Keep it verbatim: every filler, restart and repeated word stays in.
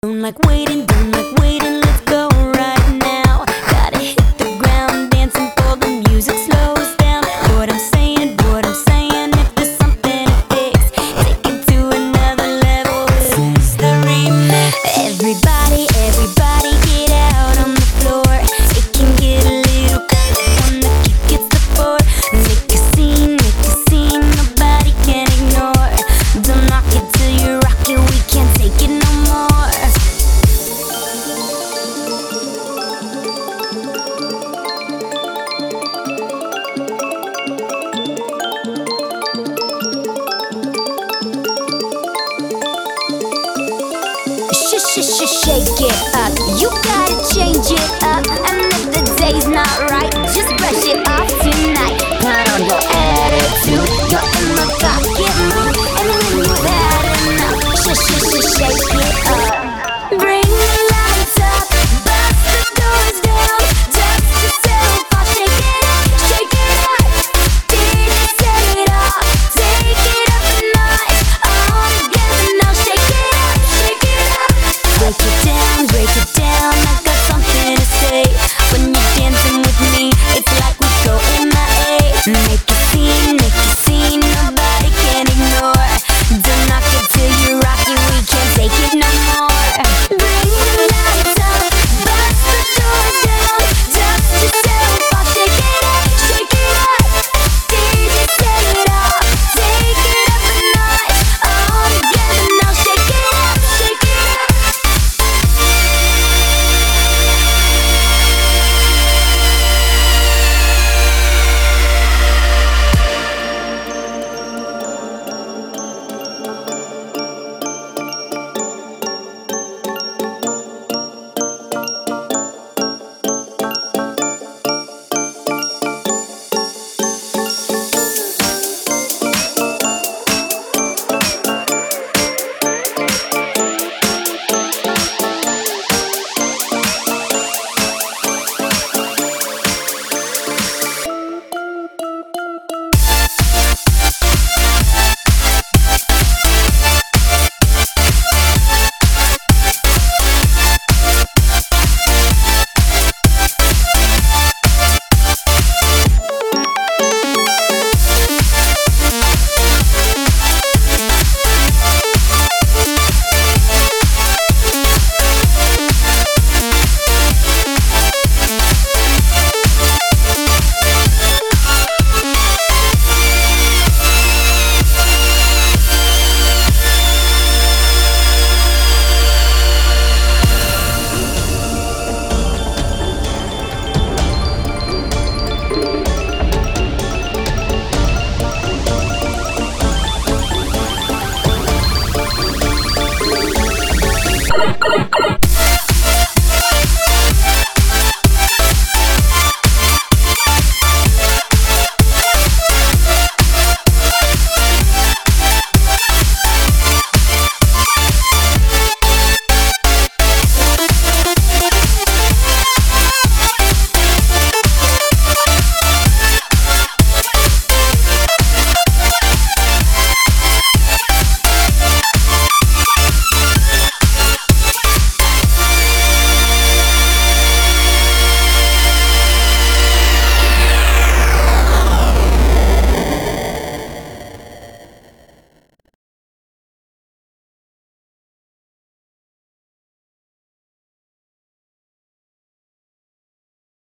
Don't like waiting, don't like waiting, let's go right now. Gotta hit the ground, dancing for the music slows down. What I'm saying, what I'm saying, if there's something to fix, take it to another level, this is the remix. Everybody, everybody get out on the floor. It can get a little crazy when the kick gets the floor. Make a scene, make a scene, nobody can ignore. Don't knock it till you rock it, we can't take it no more. Shake it up, you gotta change it up. And if the days